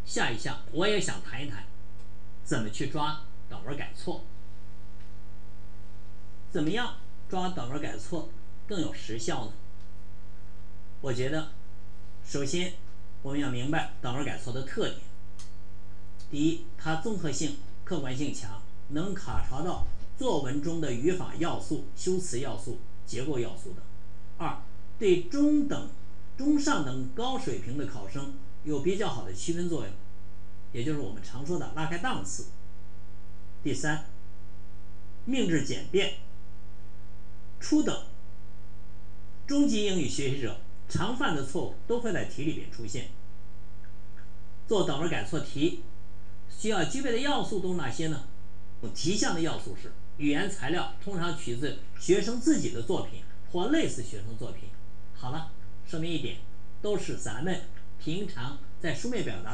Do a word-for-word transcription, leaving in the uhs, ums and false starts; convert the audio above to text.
下一项我也想谈一谈，怎么去抓等文改错。怎么样抓等文改错更有时效呢？我觉得，首先我们要明白等文改错的特点。第一，它综合性、客观性强，能考察到作文中的语法要素、修辞要素、结构要素等。二，对中等、中上等高水平的考生有比较好的区分作用，也就是我们常说的拉开档次。第三，命制简便，初等、中级英语学习者常犯的错误都会在题里边出现。做等文改错题需要具备的要素都是哪些呢？题项的要素是语言材料通常取自学生自己的作品或类似学生作品。好了，说明一点，都是咱们平常在书面表达